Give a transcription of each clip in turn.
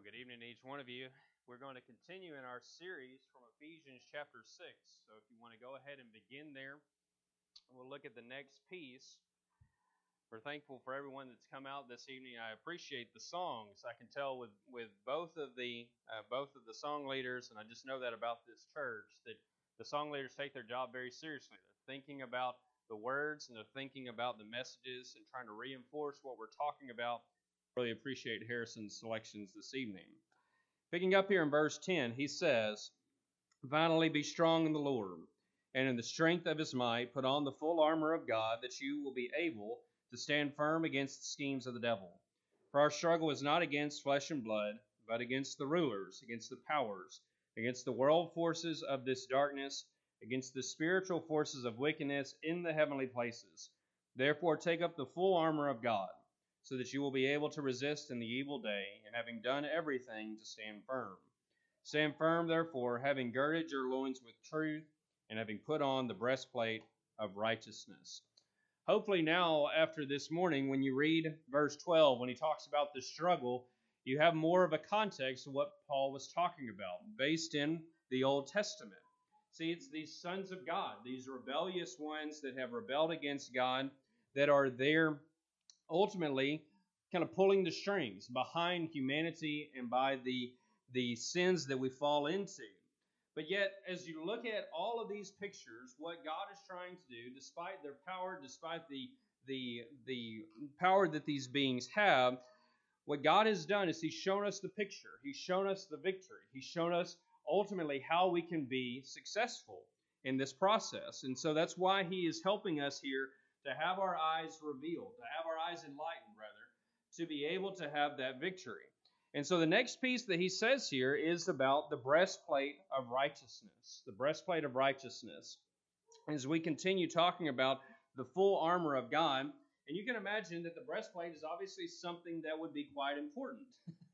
Good evening to each one of you. We're going to continue in our series from Ephesians chapter 6. So if you want to go ahead and begin there, we'll look at the next piece. We're thankful for everyone that's come out this evening. I appreciate the songs. I can tell with both of the song leaders, and I just know that about this church, that the song leaders take their job very seriously. They're thinking about the words and they're thinking about the messages and trying to reinforce what we're talking about. Really appreciate Harrison's selections this evening. Picking up here in verse 10, he says, "Finally be strong in the Lord, and in the strength of his might put on the full armor of God, that you will be able to stand firm against the schemes of the devil. For our struggle is not against flesh and blood, but against the rulers, against the powers, against the world forces of this darkness, against the spiritual forces of wickedness in the heavenly places. Therefore take up the full armor of God, so that you will be able to resist in the evil day, and having done everything, to stand firm. Stand firm, therefore, having girded your loins with truth, and having put on the breastplate of righteousness." Hopefully now, after this morning, when you read verse 12, when he talks about the struggle, you have more of a context of what Paul was talking about, based in the Old Testament. See, it's these sons of God, these rebellious ones that have rebelled against God, that are there ultimately kind of pulling the strings behind humanity and by the sins that we fall into. But yet, as you look at all of these pictures, what God is trying to do, despite their power, despite the power that these beings have, what God has done is He's shown us the picture. He's shown us the victory. He's shown us ultimately how we can be successful in this process. And so that's why He is helping us here to have our eyes revealed, to have our eyes enlightened, rather, to be able to have that victory. And so the next piece that he says here is about the breastplate of righteousness. The breastplate of righteousness. As we continue talking about the full armor of God, and you can imagine that the breastplate is obviously something that would be quite important.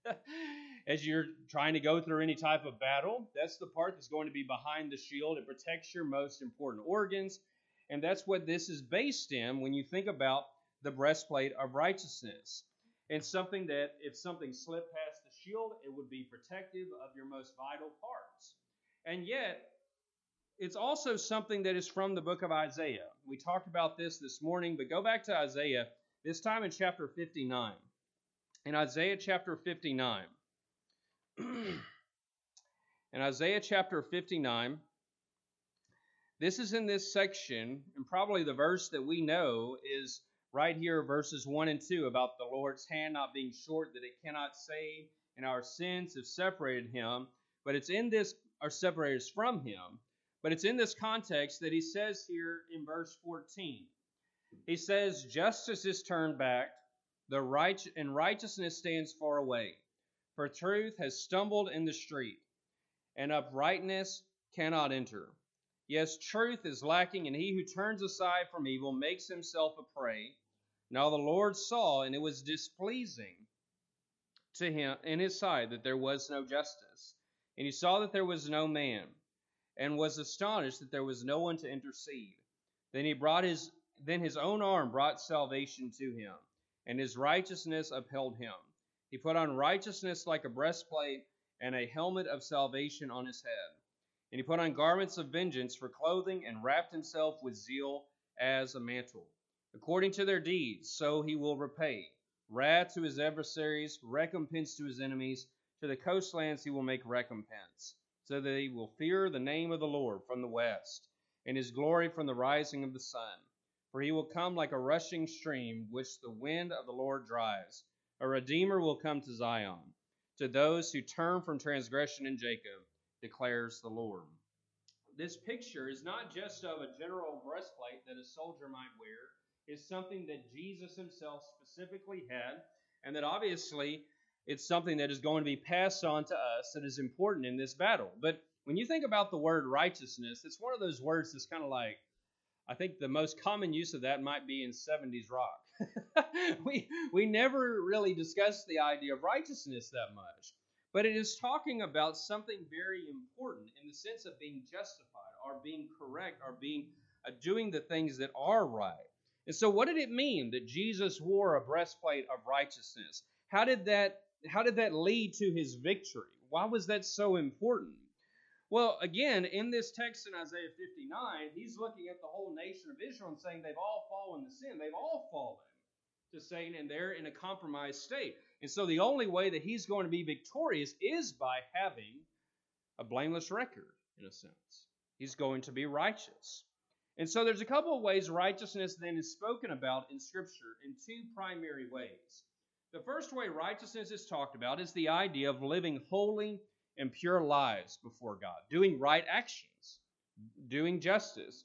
As you're trying to go through any type of battle, that's the part that's going to be behind the shield. It protects your most important organs. And that's what this is based in when you think about the breastplate of righteousness. And something that if something slipped past the shield, it would be protective of your most vital parts. And yet, it's also something that is from the book of Isaiah. We talked about this morning, but go back to Isaiah, this time in chapter 59. In Isaiah chapter 59. In Isaiah chapter 59, this is in this section, and probably the verse that we know is right here, verses 1 and 2, about the Lord's hand not being short, that it cannot save, and our sins have separated Him. But it's in this, or separated us from Him. But it's in this context that he says here in verse 14. He says, "Justice is turned back, and righteousness stands far away. For truth has stumbled in the street, and uprightness cannot enter. Yes, truth is lacking, and he who turns aside from evil makes himself a prey. Now the Lord saw, and it was displeasing to him in his sight that there was no justice. And he saw that there was no man, and was astonished that there was no one to intercede. Then his own arm brought salvation to him, and his righteousness upheld him. He put on righteousness like a breastplate, and a helmet of salvation on his head. And he put on garments of vengeance for clothing, and wrapped himself with zeal as a mantle. According to their deeds, so he will repay. Wrath to his adversaries, recompense to his enemies. To the coastlands he will make recompense, so that they will fear the name of the Lord from the west, and his glory from the rising of the sun. For he will come like a rushing stream, which the wind of the Lord drives. A Redeemer will come to Zion, to those who turn from transgression in Jacob, declares the Lord." This picture is not just of a general breastplate that a soldier might wear. It's something that Jesus himself specifically had, and that obviously it's something that is going to be passed on to us that is important in this battle. But when you think about the word righteousness, it's one of those words that's kind of like, I think the most common use of that might be in 70s rock. we never really discussed the idea of righteousness that much. But it is talking about something very important in the sense of being justified, or being correct, or being doing the things that are right. And so what did it mean that Jesus wore a breastplate of righteousness? How did that did that lead to his victory? Why was that so important? Well, again, in this text in Isaiah 59, he's looking at the whole nation of Israel and saying they've all fallen to sin. They've all fallen to Satan, and they're in a compromised state. And so the only way that he's going to be victorious is by having a blameless record, in a sense. He's going to be righteous. And so there's a couple of ways righteousness then is spoken about in Scripture in two primary ways. The first way righteousness is talked about is the idea of living holy and pure lives before God, doing right actions, doing justice,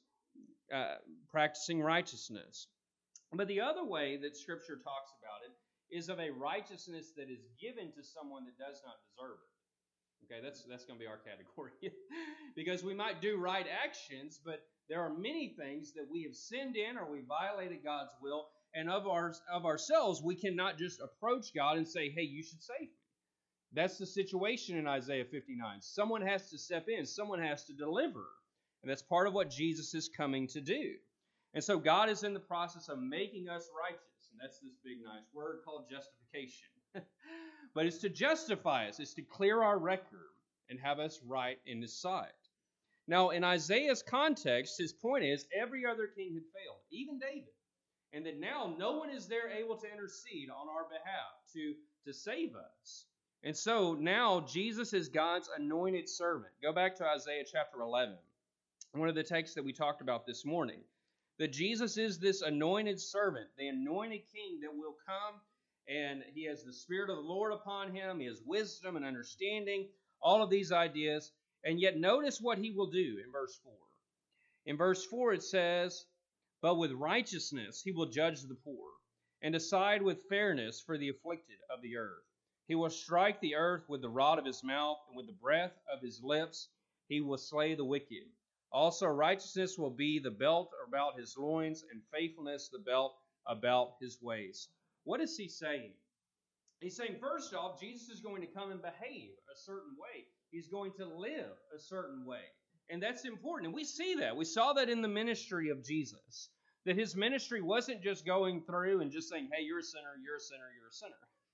practicing righteousness. But the other way that Scripture talks about it is of a righteousness that is given to someone that does not deserve it. Okay, that's going to be our category. Because we might do right actions, but there are many things that we have sinned in or we violated God's will, and of ourselves, we cannot just approach God and say, hey, you should save me. That's the situation in Isaiah 59. Someone has to step in. Someone has to deliver. And that's part of what Jesus is coming to do. And so God is in the process of making us righteous. And that's this big, nice word called justification. But it's to justify us. It's to clear our record and have us right in His sight. Now, in Isaiah's context, his point is every other king had failed, even David. And that now no one is there able to intercede on our behalf to save us. And so now Jesus is God's anointed servant. Go back to Isaiah chapter 11, one of the texts that we talked about this morning. That Jesus is this anointed servant, the anointed king that will come, and he has the Spirit of the Lord upon him. He has wisdom and understanding, all of these ideas. And yet notice what he will do in verse 4. In verse 4 it says, but with righteousness he will judge the poor, and decide with fairness for the afflicted of the earth. He will strike the earth with the rod of his mouth, and with the breath of his lips he will slay the wicked. Also righteousness will be the belt about his loins, and faithfulness the belt about his waist. What is he saying? He's saying, first off, Jesus is going to come and behave a certain way. He's going to live a certain way. And that's important. And we see that. We saw that in the ministry of Jesus. That his ministry wasn't just going through and just saying, hey, you're a sinner, you're a sinner, you're a sinner.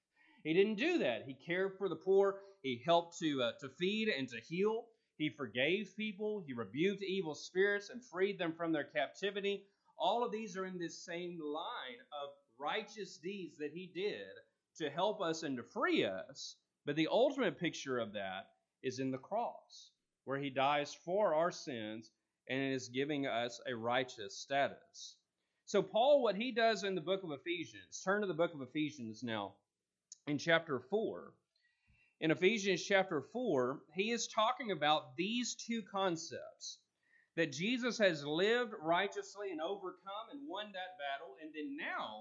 He didn't do that. He cared for the poor. He helped to feed and to heal. He forgave people. He rebuked evil spirits and freed them from their captivity. All of these are in this same line of righteous deeds that he did to help us and to free us. But the ultimate picture of that is in the cross, where he dies for our sins and is giving us a righteous status. So Paul, what he does in the book of Ephesians, turn to the book of Ephesians now, in chapter 4. In Ephesians chapter 4, he is talking about these two concepts. That Jesus has lived righteously and overcome and won that battle. And then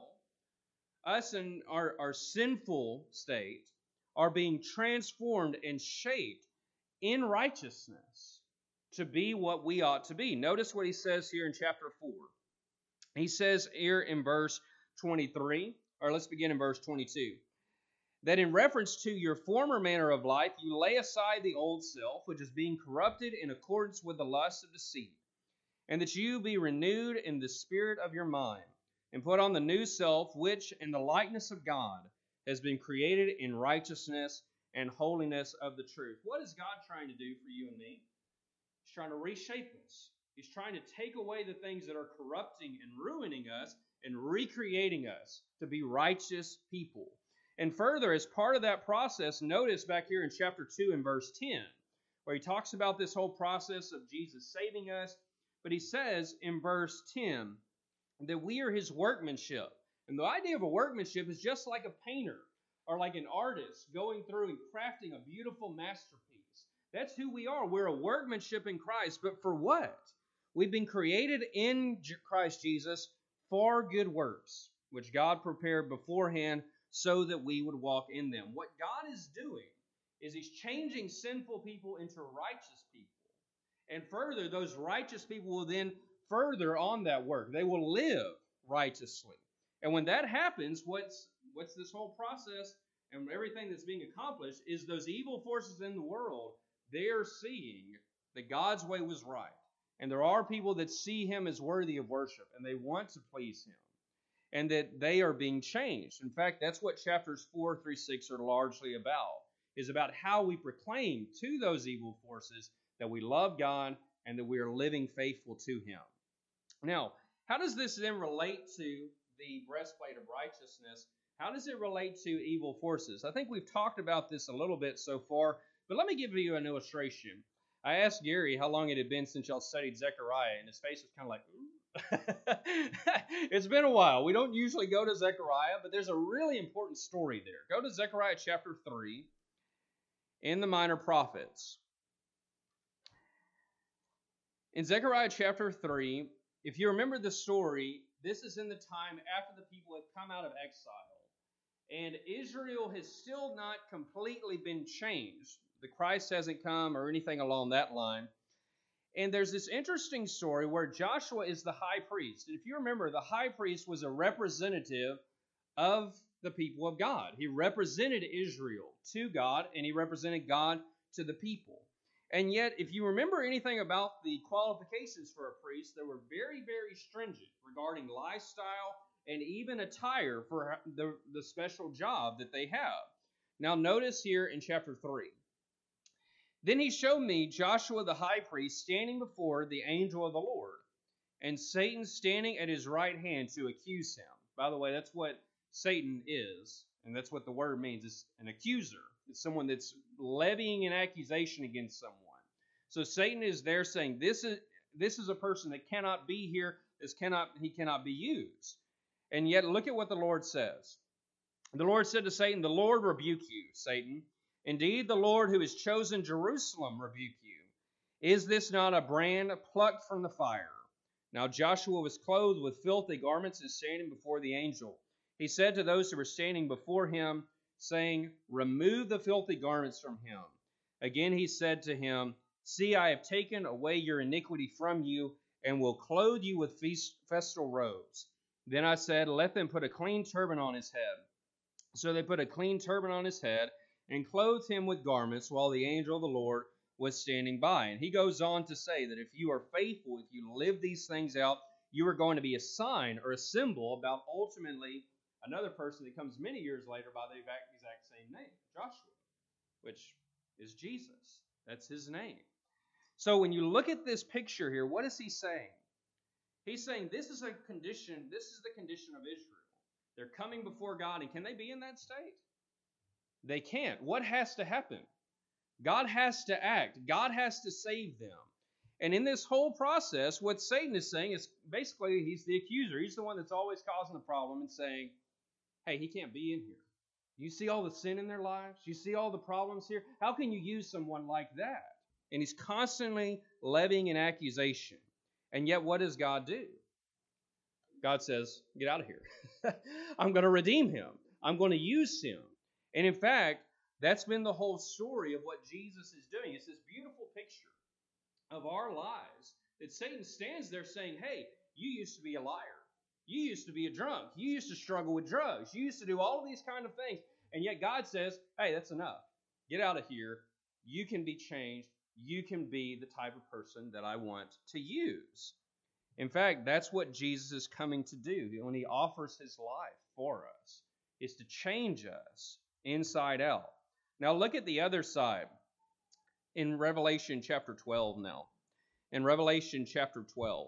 now, us in our sinful state are being transformed and shaped in righteousness to be what we ought to be. Notice what he says here in chapter 4. He says here in verse 23, or let's begin in verse 22. That in reference to your former manner of life, you lay aside the old self, which is being corrupted in accordance with the lust of deceit, and that you be renewed in the spirit of your mind, and put on the new self, which in the likeness of God has been created in righteousness and holiness of the truth. What is God trying to do for you and me? He's trying to reshape us. He's trying to take away the things that are corrupting and ruining us and recreating us to be righteous people. And further, as part of that process, notice back here in chapter 2 and verse 10, where he talks about this whole process of Jesus saving us. But he says in verse 10 that we are his workmanship. And the idea of a workmanship is just like a painter or like an artist going through and crafting a beautiful masterpiece. That's who we are. We're a workmanship in Christ. But for what? We've been created in Christ Jesus for good works, which God prepared beforehand so that we would walk in them. What God is doing is he's changing sinful people into righteous people. And further, those righteous people will then further on that work. They will live righteously. And when that happens, what's this whole process and everything that's being accomplished is those evil forces in the world, they are seeing that God's way was right. And there are people that see him as worthy of worship, and they want to please him. and that they are being changed. In fact, that's what chapters 4 through 6 are largely about, is about how we proclaim to those evil forces that we love God and that we are living faithful to Him. Now, how does this then relate to the breastplate of righteousness? How does it relate to evil forces? I think we've talked about this a little bit so far, but let me give you an illustration. I asked Gary how long it had been since y'all studied Zechariah, and his face was kind of like, ooh. It's been a while. We don't usually go to Zechariah, but there's a really important story there. Go to Zechariah chapter 3 in the Minor Prophets. In Zechariah chapter 3, if you remember the story, this is in the time after the people have come out of exile. And Israel has still not completely been changed. The Christ hasn't come or anything along that line. And there's this interesting story where Joshua is the high priest. And if you remember, the high priest was a representative of the people of God. He represented Israel to God, and he represented God to the people. And yet, if you remember anything about the qualifications for a priest, they were very, very stringent regarding lifestyle and even attire for the special job that they have. Now, notice here in chapter 3. Then he showed me Joshua the high priest standing before the angel of the Lord, and Satan standing at his right hand to accuse him. By the way, that's what Satan is, and that's what the word means. It's an accuser. It's someone that's levying an accusation against someone. So Satan is there saying, this is a person that cannot be here. He cannot be used. And yet, look at what the Lord says. The Lord said to Satan, "The Lord rebuke you, Satan. Indeed, the Lord who has chosen Jerusalem rebuke you. Is this not a brand plucked from the fire?" Now Joshua was clothed with filthy garments and standing before the angel. He said to those who were standing before him, saying, "Remove the filthy garments from him." Again he said to him, "See, I have taken away your iniquity from you, and will clothe you with festal robes." Then I said, "Let them put a clean turban on his head." So they put a clean turban on his head, and clothed him with garments, while the angel of the Lord was standing by. And he goes on to say that if you are faithful, if you live these things out, you are going to be a sign or a symbol about ultimately another person that comes many years later by the exact same name, Joshua, which is Jesus. That's his name. So when you look at this picture here, what is he saying? He's saying this is the condition of Israel. They're coming before God, and can they be in that state? They can't. What has to happen? God has to act. God has to save them. And in this whole process, what Satan is saying is basically he's the accuser. He's the one that's always causing the problem and saying, hey, he can't be in here. You see all the sin in their lives? You see all the problems here? How can you use someone like that? And he's constantly levying an accusation. And yet what does God do? God says, get out of here. I'm going to redeem him. I'm going to use him. And in fact, that's been the whole story of what Jesus is doing. It's this beautiful picture of our lives that Satan stands there saying, hey, you used to be a liar. You used to be a drunk. You used to struggle with drugs. You used to do all of these kind of things. And yet God says, hey, that's enough. Get out of here. You can be changed. You can be the type of person that I want to use. In fact, that's what Jesus is coming to do when he offers his life for us, is to change us inside out. Now look at the other side in Revelation chapter 12 now. In Revelation chapter 12.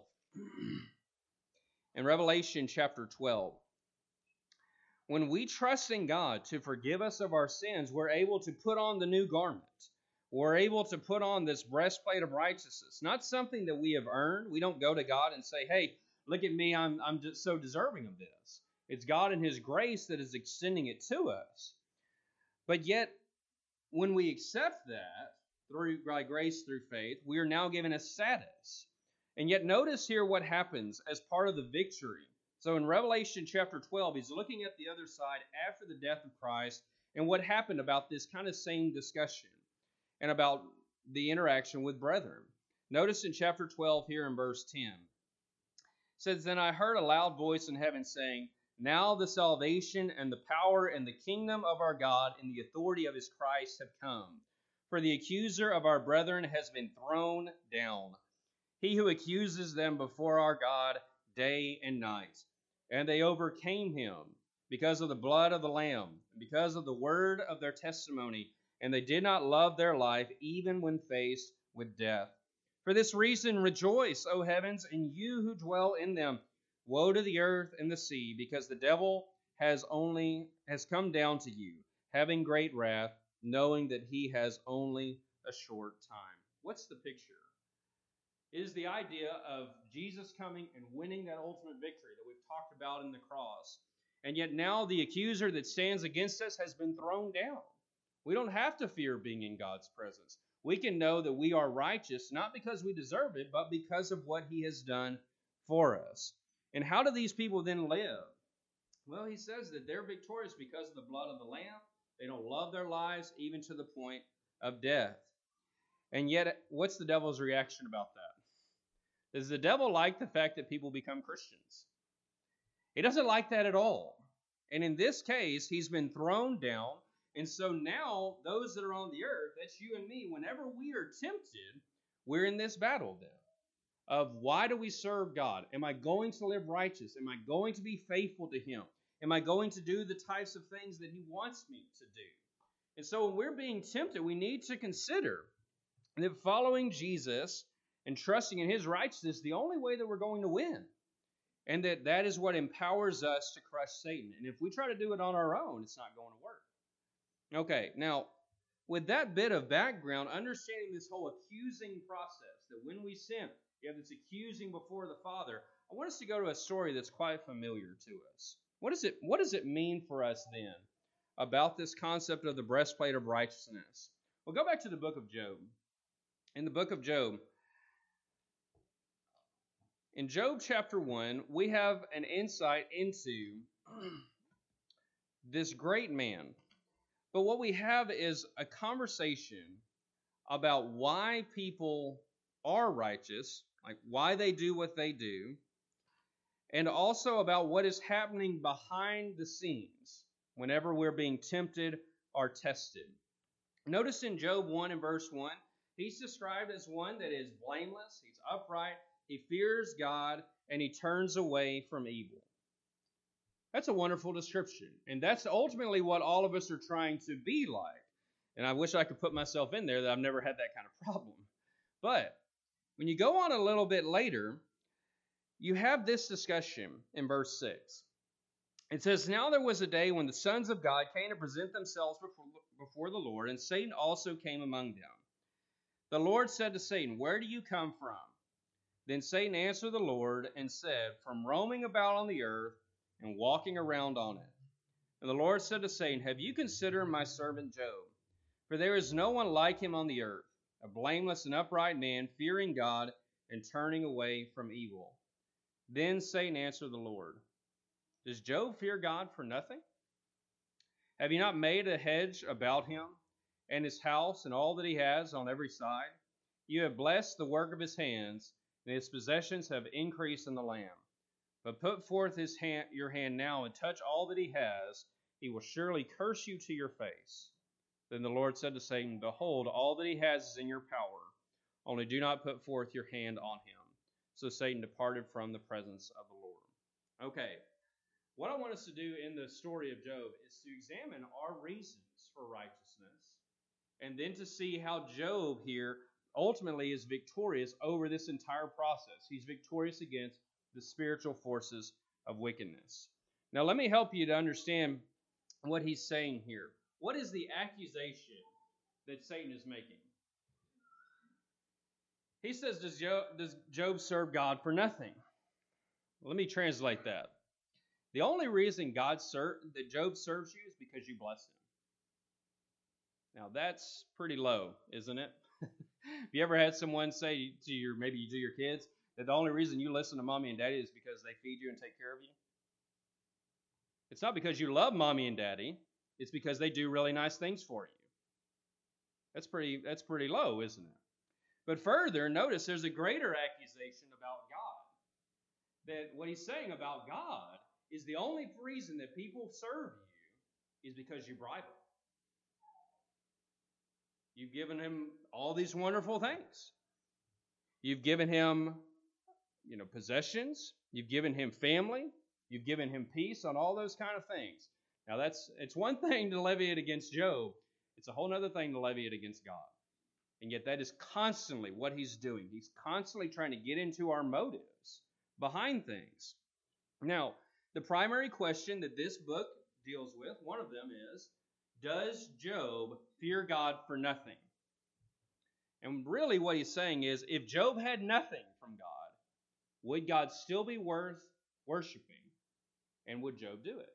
In Revelation chapter 12. When we trust in God to forgive us of our sins, we're able to put on the new garment. We're able to put on this breastplate of righteousness. Not something that we have earned. We don't go to God and say, hey, look at me, I'm just so deserving of this. It's God in his grace that is extending it to us. But yet, when we accept that, by grace through faith, we are now given a status. And yet notice here what happens as part of the victory. So in Revelation chapter 12, he's looking at the other side after the death of Christ and what happened about this kind of same discussion and about the interaction with brethren. Notice in chapter 12 here in verse 10. It says, "Then I heard a loud voice in heaven saying, Now the salvation and the power and the kingdom of our God and the authority of his Christ have come. For the accuser of our brethren has been thrown down, he who accuses them before our God day and night. And they overcame him because of the blood of the Lamb, and because of the word of their testimony, and they did not love their life even when faced with death. For this reason rejoice, O heavens, and you who dwell in them. Woe to the earth and the sea, because the devil has come down to you, having great wrath, knowing that he has only a short time. What's the picture? It is the idea of Jesus coming and winning that ultimate victory that we've talked about in the cross. And yet now the accuser that stands against us has been thrown down. We don't have to fear being in God's presence. We can know that we are righteous, not because we deserve it, but because of what he has done for us. And how do these people then live? Well, he says that they're victorious because of the blood of the Lamb. They don't love their lives even to the point of death. And yet, what's the devil's reaction about that? Does the devil like the fact that people become Christians? He doesn't like that at all. And in this case, he's been thrown down. And so now, those that are on the earth, that's you and me, whenever we are tempted, we're in this battle then. Of why do we serve God? Am I going to live righteous? Am I going to be faithful to him? Am I going to do the types of things that he wants me to do? And so when we're being tempted, we need to consider that following Jesus and trusting in his righteousness is the only way that we're going to win. And that is what empowers us to crush Satan. And if we try to do it on our own, it's not going to work. Okay, now, with that bit of background, understanding this whole accusing process, that when we sin, you have this accusing before the Father, I want us to go to a story that's quite familiar to us. What does it mean for us then about this concept of the breastplate of righteousness? Well, go back to the book of Job. In the book of Job, in Job chapter 1, we have an insight into this great man. But what we have is a conversation about why people are righteous, like why they do what they do, and also about what is happening behind the scenes whenever we're being tempted or tested. Notice in Job 1 and verse 1, he's described as one that is blameless, he's upright, he fears God, and he turns away from evil. That's a wonderful description. And that's ultimately what all of us are trying to be like. And I wish I could put myself in there that I've never had that kind of problem. But when you go on a little bit later, you have this discussion in verse 6. It says, Now there was a day when the sons of God came to present themselves before the Lord, and Satan also came among them. The Lord said to Satan, Where do you come from? Then Satan answered the Lord and said, From roaming about on the earth and walking around on it. And the Lord said to Satan, Have you considered my servant Job? For there is no one like him on the earth, a blameless and upright man, fearing God and turning away from evil. Then Satan answered the Lord, Does Job fear God for nothing? Have you not made a hedge about him and his house and all that he has on every side? You have blessed the work of his hands, and his possessions have increased in the land. But put forth your hand now and touch all that he has. He will surely curse you to your face. Then the Lord said to Satan, Behold, all that he has is in your power. Only do not put forth your hand on him. So Satan departed from the presence of the Lord. Okay, what I want us to do in the story of Job is to examine our reasons for righteousness, and then to see how Job here ultimately is victorious over this entire process. He's victorious against the spiritual forces of wickedness. Now, let me help you to understand what he's saying here. What is the accusation that Satan is making? He says, Does Job serve God for nothing? Let me translate that. The only reason that Job serves you is because you bless him. Now, that's pretty low, isn't it? Have you ever had someone say to maybe you do your kids, that the only reason you listen to mommy and daddy is because they feed you and take care of you? It's not because you love mommy and daddy. It's because they do really nice things for you. That's pretty low, isn't it? But further, notice there's a greater accusation about God. That what he's saying about God is the only reason that people serve you is because you bribe them. You've given him all these wonderful things. You've given him, possessions. You've given him family. You've given him peace on all those kind of things. Now it's one thing to levy it against Job. It's a whole other thing to levy it against God. And yet that is constantly what he's doing. He's constantly trying to get into our motives behind things. Now, the primary question that this book deals with, one of them is, does Job fear God for nothing? And really what he's saying is, if Job had nothing from God, would God still be worth worshiping? And would Job do it?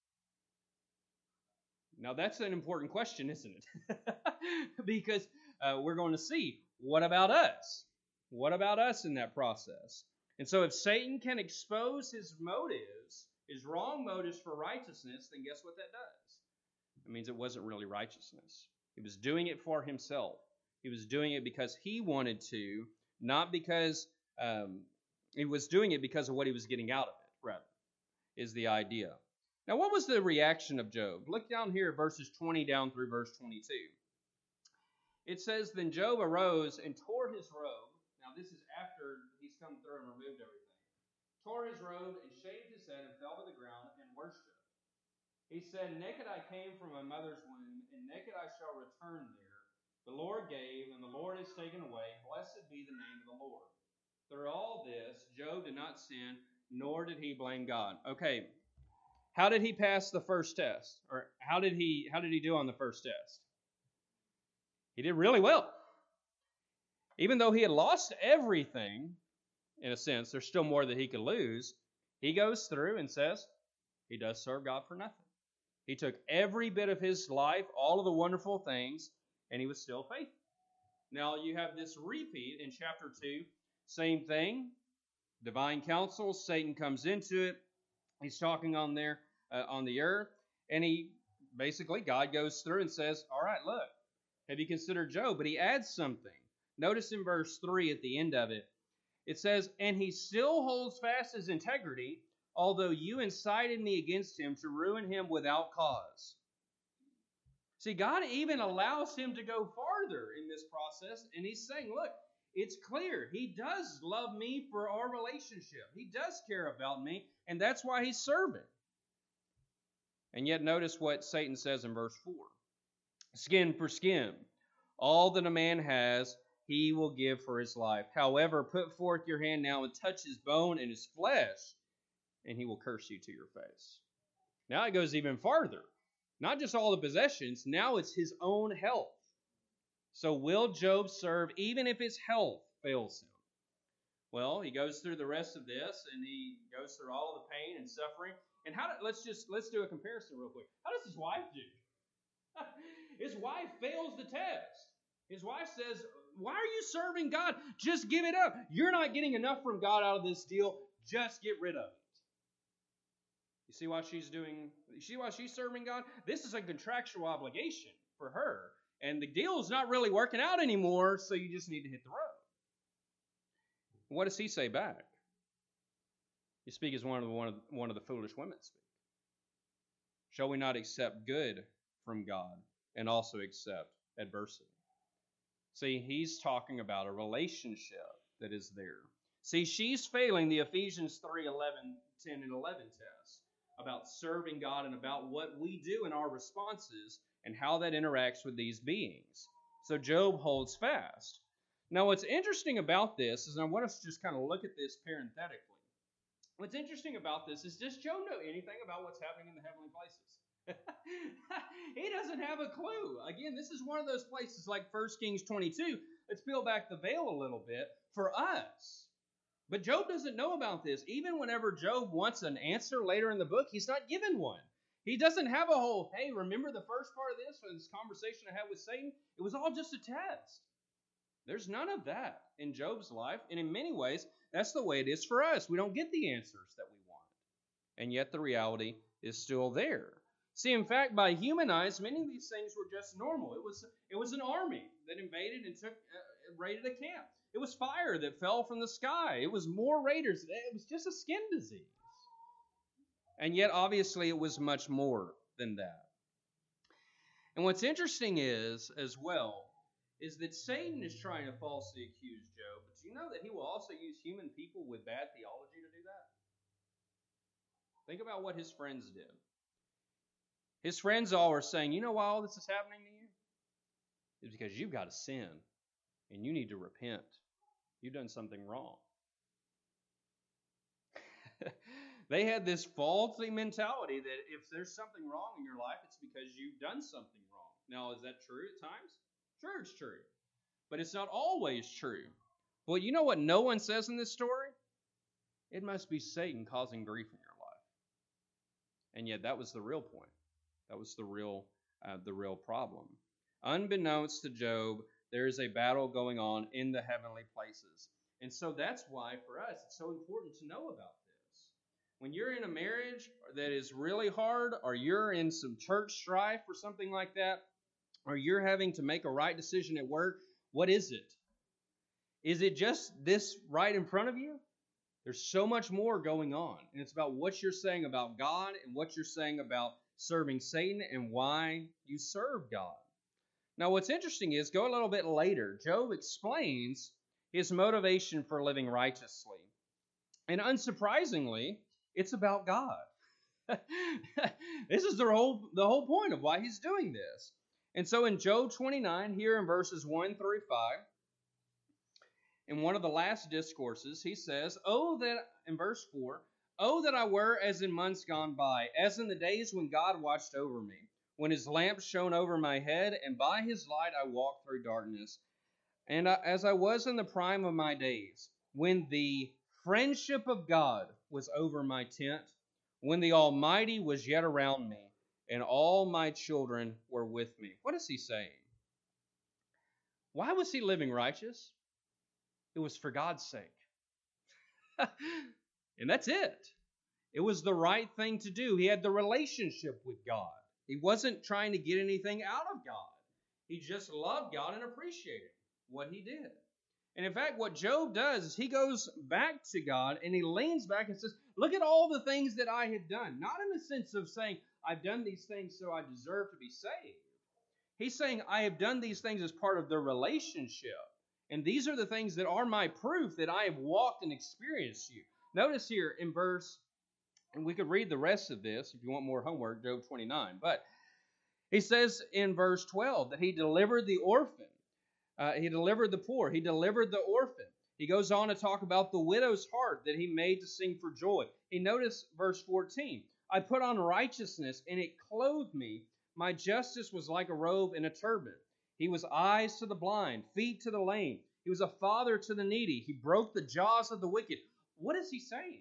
Now that's an important question, isn't it? Because we're going to see, what about us? What about us in that process? And so if Satan can expose his motives, his wrong motives for righteousness, then guess what that does? It means it wasn't really righteousness. He was doing it for himself. He was doing it because he wanted to, not because he was doing it because of what he was getting out of it, rather, is the idea. Now, what was the reaction of Job? Look down here at verses 20 down through verse 22. It says, Then Job arose and tore his robe. Now, this is after he's come through and removed everything. Tore his robe and shaved his head and fell to the ground and worshipped. He said, Naked I came from my mother's womb, and naked I shall return there. The Lord gave, and the Lord has taken away. Blessed be the name of the Lord. Through all this, Job did not sin, nor did he blame God. Okay, how did he pass the first test? Or how did he do on the first test? He did really well. Even though he had lost everything, in a sense, there's still more that he could lose. He goes through and says he does serve God for nothing. He took every bit of his life, all of the wonderful things, and he was still faithful. Now you have this repeat in chapter 2. Same thing. Divine counsel. Satan comes into it. He's talking on there on the earth. And God goes through and says, all right, look, have you considered Job? But he adds something. Notice in verse 3 at the end of it. It says, And he still holds fast his integrity, although you incited me against him to ruin him without cause. See, God even allows him to go farther in this process, and he's saying, look, it's clear. He does love me for our relationship. He does care about me, and that's why he's serving. And yet notice what Satan says in verse 4. Skin for skin. All that a man has, he will give for his life. However, put forth your hand now and touch his bone and his flesh, and he will curse you to your face. Now it goes even farther. Not just all the possessions, now it's his own health. So will Job serve even if his health fails him? Well, he goes through the rest of this, and he goes through all of the pain and suffering. And let's do a comparison real quick. How does his wife do? His wife fails the test. His wife says, why are you serving God? Just give it up. You're not getting enough from God out of this deal. Just get rid of it. You see why she's doing? You see why she's serving God? This is a contractual obligation for her. And the deal is not really working out anymore, so you just need to hit the road. What does he say back? You speak as one of the foolish women speak. Shall we not accept good from God and also accept adversity? See, he's talking about a relationship that is there. See, she's failing the Ephesians 3:10 and 11 test about serving God and about what we do in our responses and how that interacts with these beings. So Job holds fast. Now, what's interesting about this is, I want us to just kind of look at this parenthetically. What's interesting about this is, does Job know anything about what's happening in the heavenly places? He doesn't have a clue. Again, this is one of those places like 1 Kings 22. Let's peel back the veil a little bit for us. But Job doesn't know about this. Even whenever Job wants an answer later in the book, he's not given one. He doesn't have a whole, hey, remember the first part of this, or this conversation I had with Satan? It was all just a test. There's none of that in Job's life. And in many ways, that's the way it is for us. We don't get the answers that we want. And yet the reality is still there. See, in fact, by human eyes, many of these things were just normal. It was an army that invaded and raided a camp. It was fire that fell from the sky. It was more raiders. It was just a skin disease. And yet, obviously, it was much more than that. And what's interesting is, as well, is that Satan is trying to falsely accuse Job. But you know that he will also use human people with bad theology to do that? Think about what his friends did. His friends all were saying, you know why all this is happening to you? It's because you've got a sin and you need to repent. You've done something wrong. They had this faulty mentality that if there's something wrong in your life, it's because you've done something wrong. Now, is that true at times? Sure, it's true. But it's not always true. Well, you know what no one says in this story? It must be Satan causing grief in your life. And yet that was the real point. That was the real problem. Unbeknownst to Job, there is a battle going on in the heavenly places. And so that's why, for us, it's so important to know about this. When you're in a marriage that is really hard, or you're in some church strife or something like that, or you're having to make a right decision at work, what is it? Is it just this right in front of you? There's so much more going on. And it's about what you're saying about God and what you're saying about serving Satan and why you serve God. Now, what's interesting is, go a little bit later, Job explains his motivation for living righteously. And unsurprisingly, it's about God. This is the whole point of why he's doing this. And so in Job 29, here in verses 1 through 5, in one of the last discourses, he says, in verse 4, "Oh, that I were as in months gone by, as in the days when God watched over me, when his lamp shone over my head, and by his light I walked through darkness. And as I was in the prime of my days, when the friendship of God was over my tent, when the Almighty was yet around me, and all my children were with me." What is he saying? Why was he living righteous? It was for God's sake. And that's it. It was the right thing to do. He had the relationship with God. He wasn't trying to get anything out of God. He just loved God and appreciated what he did. And in fact, what Job does is he goes back to God and he leans back and says, look at all the things that I have done. Not in the sense of saying, I've done these things so I deserve to be saved. He's saying, I have done these things as part of the relationship. And these are the things that are my proof that I have walked and experienced you. Notice here in verse, and we could read the rest of this if you want more homework, Job 29. But he says in verse 12 that he delivered the orphan. He delivered the poor. He delivered the orphan. He goes on to talk about the widow's heart that he made to sing for joy. He noticed verse 14. I put on righteousness, and it clothed me. My justice was like a robe and a turban. He was eyes to the blind, feet to the lame. He was a father to the needy. He broke the jaws of the wicked. What is he saying?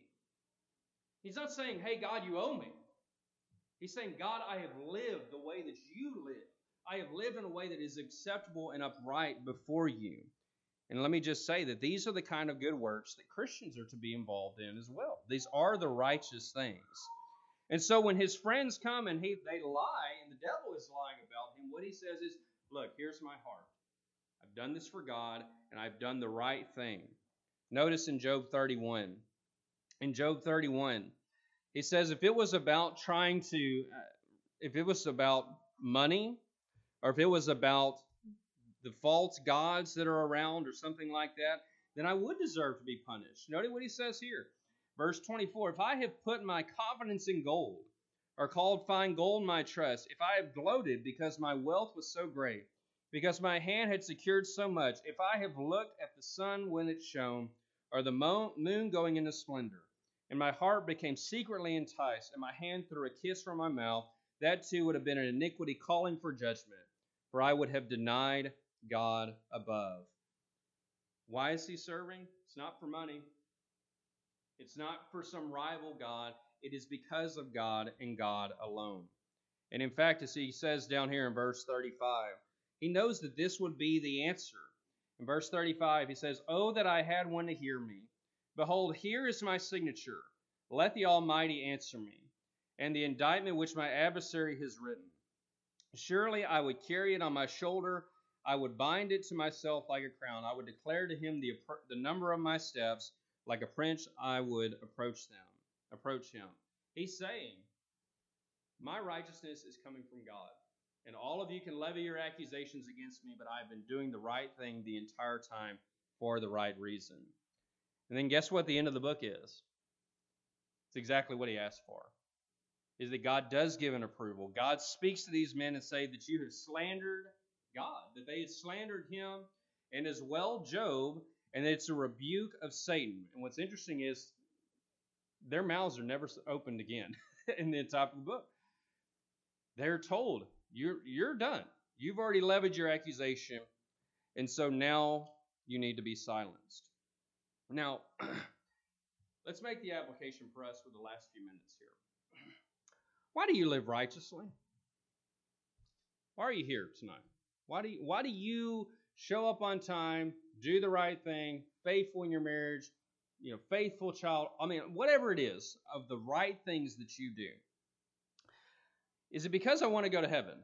He's not saying, hey, God, you owe me. He's saying, God, I have lived the way that you live. I have lived in a way that is acceptable and upright before you. And let me just say that these are the kind of good works that Christians are to be involved in as well. These are the righteous things. And so when his friends come and they lie, and the devil is lying about him, what he says is, look, here's my heart. I've done this for God, and I've done the right thing. Notice in Job 31. In Job 31, he says if it was about if it was about money, or if it was about the false gods that are around or something like that, then I would deserve to be punished. Notice what he says here. Verse 24, if I have put my confidence in gold, or called fine gold my trust, if I have gloated because my wealth was so great, because my hand had secured so much, if I have looked at the sun when it shone, or the moon going into splendor, and my heart became secretly enticed, and my hand threw a kiss from my mouth, that too would have been an iniquity calling for judgment, for I would have denied God above. Why is he serving? It's not for money. It's not for some rival God. It is because of God and God alone. And in fact, as he says down here in verse 35, he knows that this would be the answer. In verse 35, he says, oh, that I had one to hear me. Behold, here is my signature. Let the Almighty answer me, and the indictment which my adversary has written. Surely I would carry it on my shoulder. I would bind it to myself like a crown. I would declare to him the number of my steps. Like a prince, I would approach him. He's saying, my righteousness is coming from God. And all of you can levy your accusations against me, but I've been doing the right thing the entire time for the right reason. And then guess what the end of the book is? It's exactly what he asked for. Is that God does give an approval. God speaks to these men and say that you have slandered God, that they had slandered him, and as well Job, and it's a rebuke of Satan. And what's interesting is their mouths are never opened again in the top of the book. They're told, you're done. You've already levied your accusation, and so now you need to be silenced. Now, let's make the application for us for the last few minutes here. Why do you live righteously? Why are you here tonight? Why do you show up on time, do the right thing, faithful in your marriage, faithful child? I mean, whatever it is of the right things that you do. Is it because I want to go to heaven?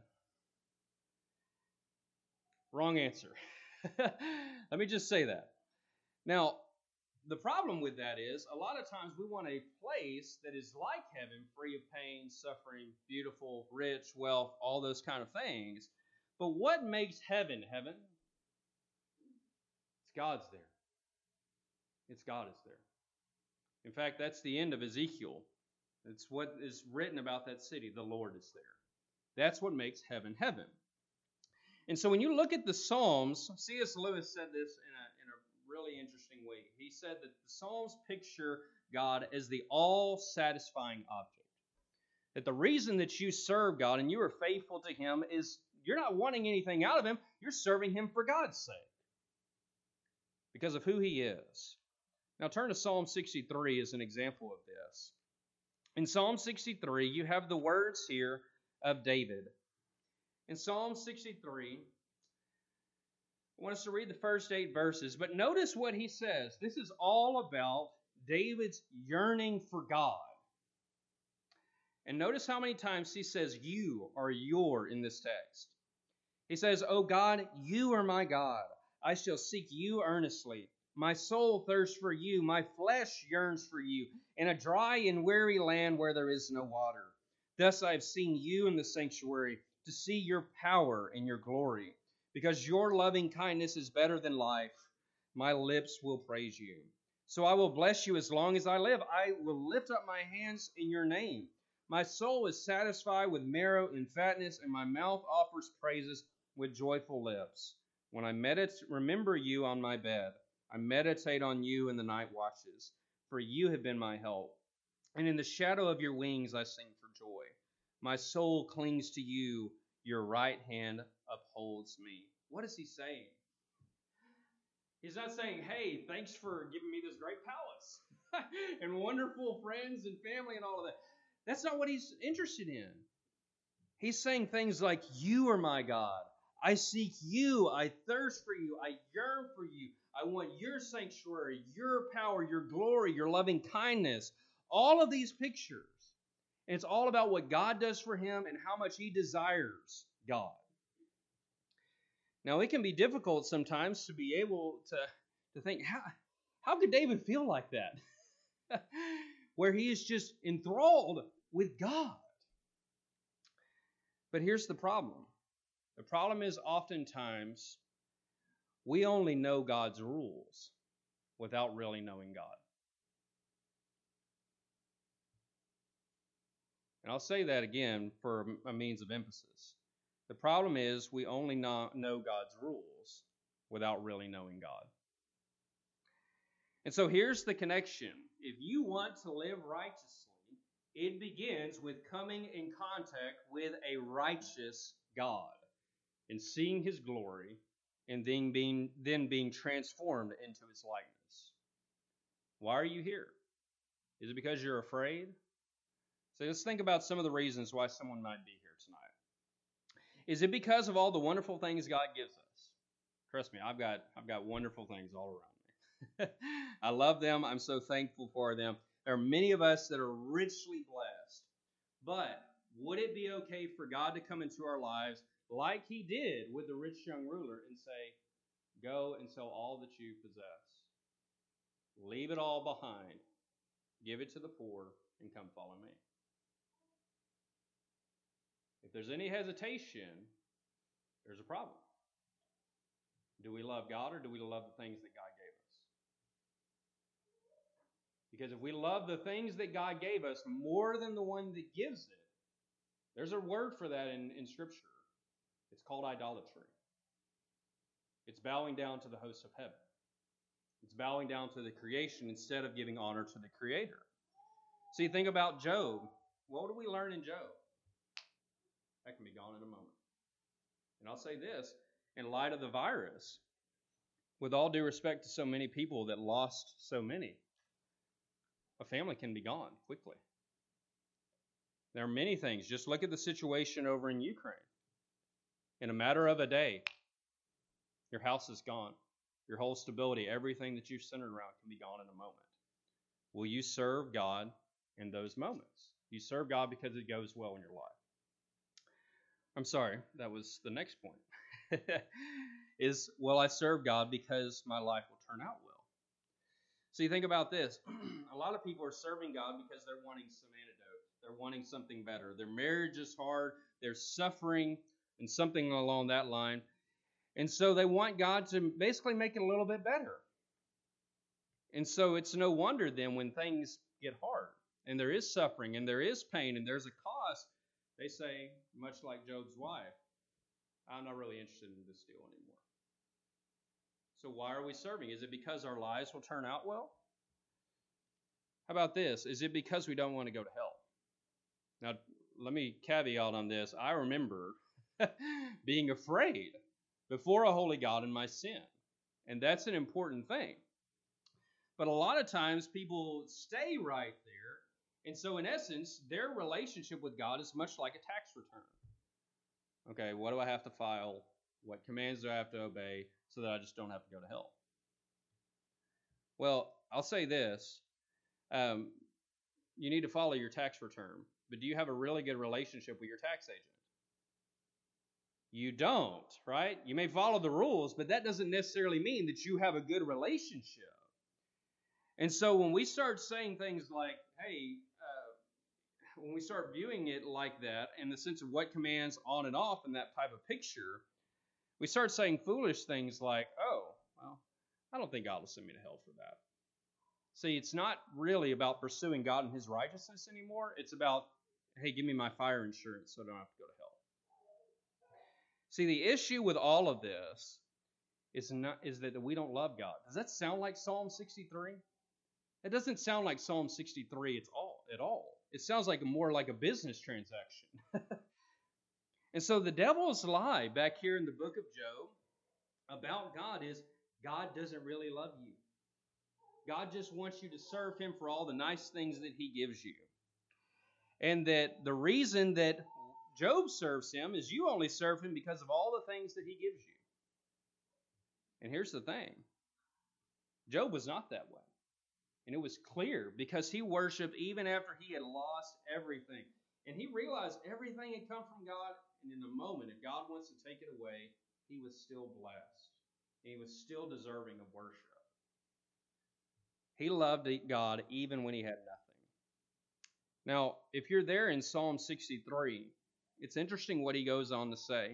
Wrong answer. Let me just say that. Now, the problem with that is a lot of times we want a place that is like heaven, free of pain, suffering, beautiful, rich, wealth, all those kind of things. But what makes heaven heaven? It's God's there. It's God is there. In fact, that's the end of Ezekiel. It's what is written about that city. The Lord is there. That's what makes heaven heaven. And so when you look at the Psalms, C.S. Lewis said this in a really interesting way. He said that the Psalms picture God as the all-satisfying object. That the reason that you serve God and you are faithful to Him is you're not wanting anything out of Him. You're serving Him for God's sake. Because of who He is. Now turn to Psalm 63 as an example of this. In Psalm 63, you have the words here of David. In Psalm 63, I want us to read the first 8 verses, but notice what he says. This is all about David's yearning for God. And notice how many times he says you or your in this text. He says, "O God, you are my God. I shall seek you earnestly. My soul thirsts for you. My flesh yearns for you, in a dry and weary land where there is no water. Thus I have seen you in the sanctuary, to see your power and your glory. Because your loving kindness is better than life, my lips will praise you. So I will bless you as long as I live. I will lift up my hands in your name. My soul is satisfied with marrow and fatness, and my mouth offers praises with joyful lips. When I remember you on my bed, I meditate on you in the night watches, for you have been my help. And in the shadow of your wings I sing for joy. My soul clings to you. Your right hand upholds me." What is he saying? He's not saying, hey, thanks for giving me this great palace and wonderful friends and family and all of that. That's not what he's interested in. He's saying things like, you are my God. I seek you. I thirst for you. I yearn for you. I want your sanctuary, your power, your glory, your loving kindness. All of these pictures. And it's all about what God does for him and how much he desires God. Now, it can be difficult sometimes to be able to think, how could David feel like that? Where he is just enthralled with God. But here's the problem. The problem is oftentimes we only know God's rules without really knowing God. And I'll say that again for a means of emphasis. The problem is we only know God's rules without really knowing God. And so here's the connection. If you want to live righteously, it begins with coming in contact with a righteous God and seeing His glory and then being transformed into His likeness. Why are you here? Is it because you're afraid? So let's think about some of the reasons why someone might be here tonight. Is it because of all the wonderful things God gives us? Trust me, I've got wonderful things all around me. I love them. I'm so thankful for them. There are many of us that are richly blessed. But would it be okay for God to come into our lives like He did with the rich young ruler and say, go and sell all that you possess. Leave it all behind. Give it to the poor and come follow me. If there's any hesitation, there's a problem. Do we love God or do we love the things that God gave us? Because if we love the things that God gave us more than the one that gives it, there's a word for that in Scripture. It's called idolatry. It's bowing down to the hosts of heaven. It's bowing down to the creation instead of giving honor to the Creator. See, think about Job. What do we learn in Job? That can be gone in a moment. And I'll say this, in light of the virus, with all due respect to so many people that lost so many, a family can be gone quickly. There are many things. Just look at the situation over in Ukraine. In a matter of a day, your house is gone. Your whole stability, everything that you've centered around can be gone in a moment. Will you serve God in those moments? You serve God because it goes well in your life. I'm sorry, that was the next point. Will I serve God because my life will turn out well? See, think about this. A lot of people are serving God because they're wanting some antidote. They're wanting something better. Their marriage is hard. They're suffering and something along that line. And so they want God to basically make it a little bit better. And so it's no wonder then when things get hard and there is suffering and there is pain and there's a cost, they say, much like Job's wife, I'm not really interested in this deal anymore. So why are we serving? Is it because our lives will turn out well? How about this? Is it because we don't want to go to hell? Now, let me caveat on this. I remember being afraid before a holy God in my sin. And that's an important thing. But a lot of times people stay right there. And so in essence, their relationship with God is much like a tax return. Okay, what do I have to file? What commands do I have to obey so that I just don't have to go to hell? Well, I'll say this. You need to follow your tax return. But do you have a really good relationship with your tax agent? You don't, right? You may follow the rules, but that doesn't necessarily mean that you have a good relationship. And so when we start saying things like, hey, when we start viewing it like that, in the sense of what commands on and off in that type of picture, we start saying foolish things like, oh, well, I don't think God will send me to hell for that. See, it's not really about pursuing God and His righteousness anymore. It's about, hey, give me my fire insurance so I don't have to go to hell. See, the issue with all of this is that we don't love God. Does that sound like Psalm 63? It doesn't sound like Psalm 63 at all. It sounds like more like a business transaction. And so the devil's lie back here in the book of Job about God is God doesn't really love you. God just wants you to serve Him for all the nice things that He gives you. And that the reason that Job serves Him is you only serve Him because of all the things that He gives you. And here's the thing. Job was not that way. And it was clear because he worshiped even after he had lost everything. And he realized everything had come from God. And in the moment, if God wants to take it away, he was still blessed. And he was still deserving of worship. He loved God even when he had nothing. Now, if you're there in Psalm 63, it's interesting what he goes on to say.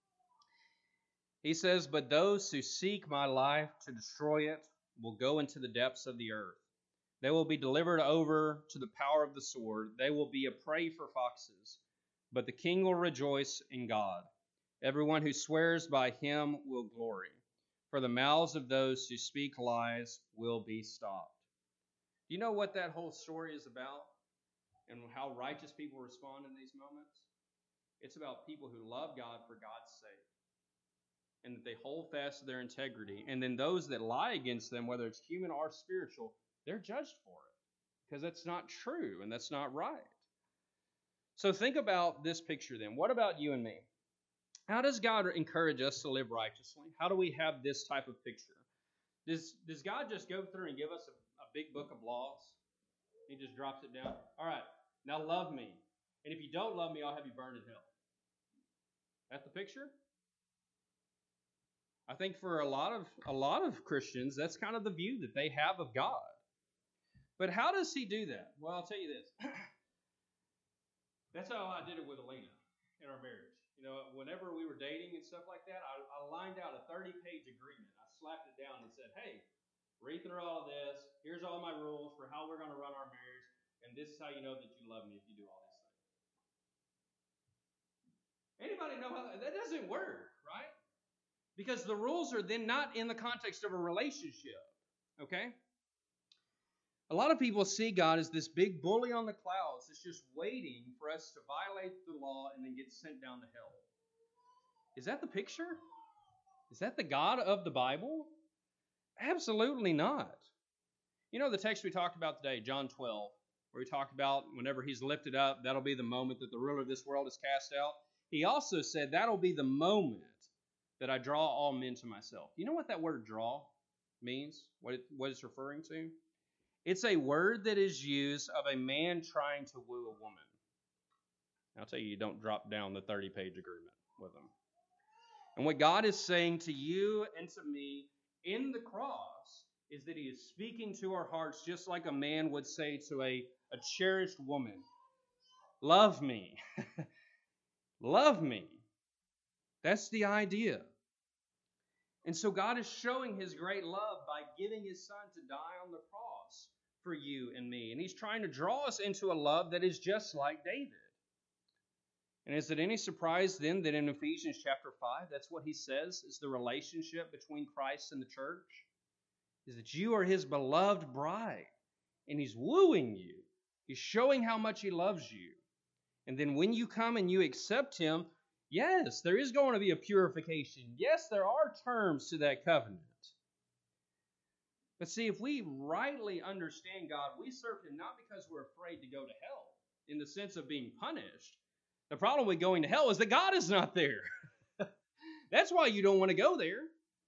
He says, "But those who seek my life to destroy it will go into the depths of the earth. They will be delivered over to the power of the sword. They will be a prey for foxes. But the king will rejoice in God. Everyone who swears by Him will glory. For the mouths of those who speak lies will be stopped." Do you know what that whole story is about? And how righteous people respond in these moments? It's about people who love God for God's sake. And that they hold fast to their integrity. And then those that lie against them, whether it's human or spiritual, they're judged for it. Because that's not true and that's not right. So think about this picture then. What about you and me? How does God encourage us to live righteously? How do we have this type of picture? Does God just go through and give us a big book of laws? He just drops it down. All right, now love me. And if you don't love me, I'll have you burned in hell. That's the picture? I think for a lot of Christians, that's kind of the view that they have of God. But how does He do that? Well, I'll tell you this. That's how I did it with Elena in our marriage. You know, whenever we were dating and stuff like that, I lined out a 30-page agreement. I slapped it down and said, hey, read through all of this. Here's all my rules for how we're going to run our marriage. And this is how you know that you love me if you do all these things. Anybody know how that doesn't work, right? Because the rules are then not in the context of a relationship. Okay? A lot of people see God as this big bully on the clouds that's just waiting for us to violate the law and then get sent down to hell. Is that the picture? Is that the God of the Bible? Absolutely not. You know the text we talked about today, John 12, where he talked about whenever he's lifted up, that'll be the moment that the ruler of this world is cast out. He also said that'll be the moment that I draw all men to myself. You know what that word draw means? What it's referring to? It's a word that is used of a man trying to woo a woman. I'll tell you don't drop down the 30-page agreement with them. And what God is saying to you and to me in the cross is that he is speaking to our hearts just like a man would say to a cherished woman, love me. Love me. That's the idea. And so God is showing his great love by giving his son to die on the cross for you and me. And he's trying to draw us into a love that is just like David. And is it any surprise then that in Ephesians chapter 5, that's what he says is the relationship between Christ and the church? Is that you are his beloved bride. And he's wooing you. He's showing how much he loves you. And then when you come and you accept him, yes, there is going to be a purification. Yes, there are terms to that covenant. But see, if we rightly understand God, we serve him not because we're afraid to go to hell in the sense of being punished. The problem with going to hell is that God is not there. That's why you don't want to go there.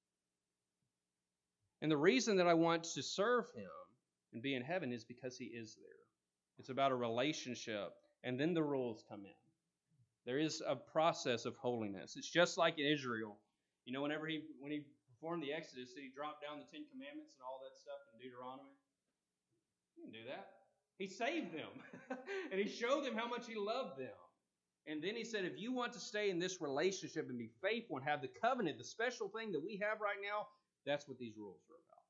And the reason that I want to serve him and be in heaven is because he is there. It's about a relationship, and then the rules come in. There is a process of holiness. It's just like in Israel. You know, when he performed the Exodus, he dropped down the Ten Commandments and all that stuff in Deuteronomy. He didn't do that. He saved them. And he showed them how much he loved them. And then he said, if you want to stay in this relationship and be faithful and have the covenant, the special thing that we have right now, that's what these rules are about.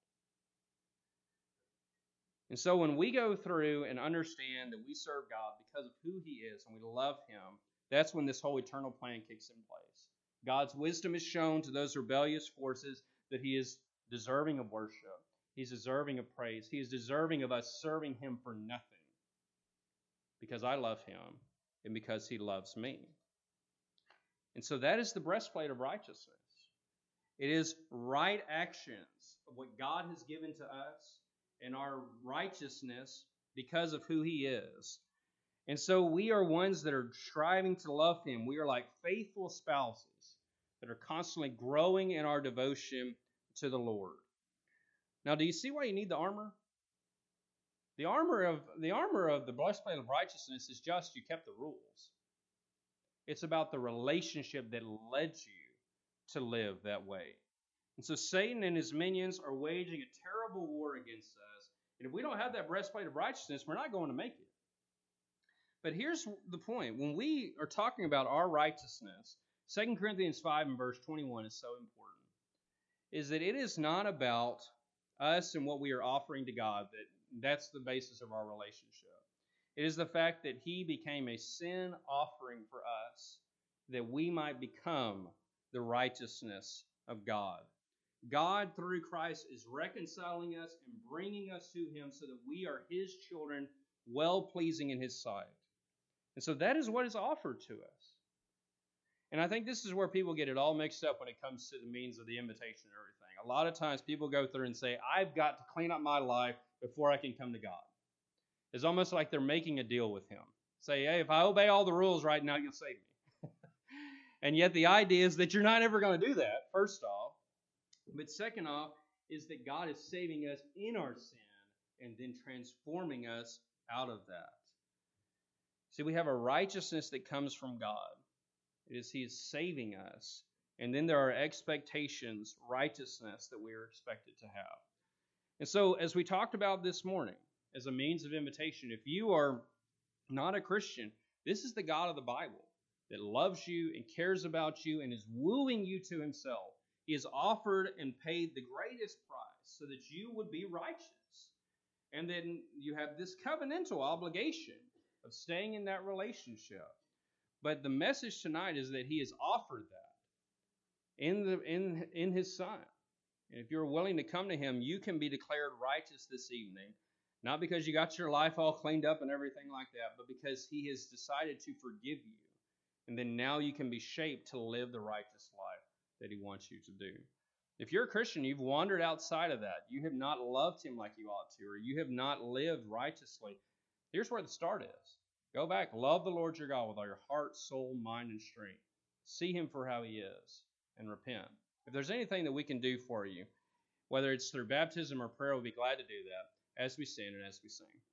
And so when we go through and understand that we serve God because of who he is and we love him, that's when this whole eternal plan kicks in place. God's wisdom is shown to those rebellious forces that he is deserving of worship. He's deserving of praise. He is deserving of us serving him for nothing. Because I love him and because he loves me. And so that is the breastplate of righteousness. It is right actions of what God has given to us and our righteousness because of who he is. And so we are ones that are striving to love him. We are like faithful spouses that are constantly growing in our devotion to the Lord. Now, do you see why you need the armor? The armor of the breastplate of righteousness is just you kept the rules. It's about the relationship that led you to live that way. And so Satan and his minions are waging a terrible war against us. And if we don't have that breastplate of righteousness, we're not going to make it. But here's the point. When we are talking about our righteousness, 2 Corinthians 5 and verse 21 is so important. Is that it is not about us and what we are offering to God. That's the basis of our relationship. It is the fact that he became a sin offering for us that we might become the righteousness of God. God, through Christ, is reconciling us and bringing us to him so that we are his children, well-pleasing in his sight. And so that is what is offered to us. And I think this is where people get it all mixed up when it comes to the means of the invitation and everything. A lot of times people go through and say, I've got to clean up my life before I can come to God. It's almost like they're making a deal with him. Say, hey, if I obey all the rules right now, you'll save me. And yet the idea is that you're not ever going to do that, first off. But second off, is that God is saving us in our sin and then transforming us out of that. See, we have a righteousness that comes from God. It is he is saving us. And then there are expectations, righteousness that we are expected to have. And so, as we talked about this morning, as a means of invitation, if you are not a Christian, this is the God of the Bible that loves you and cares about you and is wooing you to himself. He has offered and paid the greatest price so that you would be righteous. And then you have this covenantal obligation of staying in that relationship. But the message tonight is that he has offered that in his Son. And if you're willing to come to him, you can be declared righteous this evening. Not because you got your life all cleaned up and everything like that, but because he has decided to forgive you. And then now you can be shaped to live the righteous life that he wants you to do. If you're a Christian, you've wandered outside of that. You have not loved him like you ought to, or you have not lived righteously. Here's where the start is. Go back, love the Lord your God with all your heart, soul, mind, and strength. See him for how he is, and repent. If there's anything that we can do for you, whether it's through baptism or prayer, we'll be glad to do that as we stand and as we sing.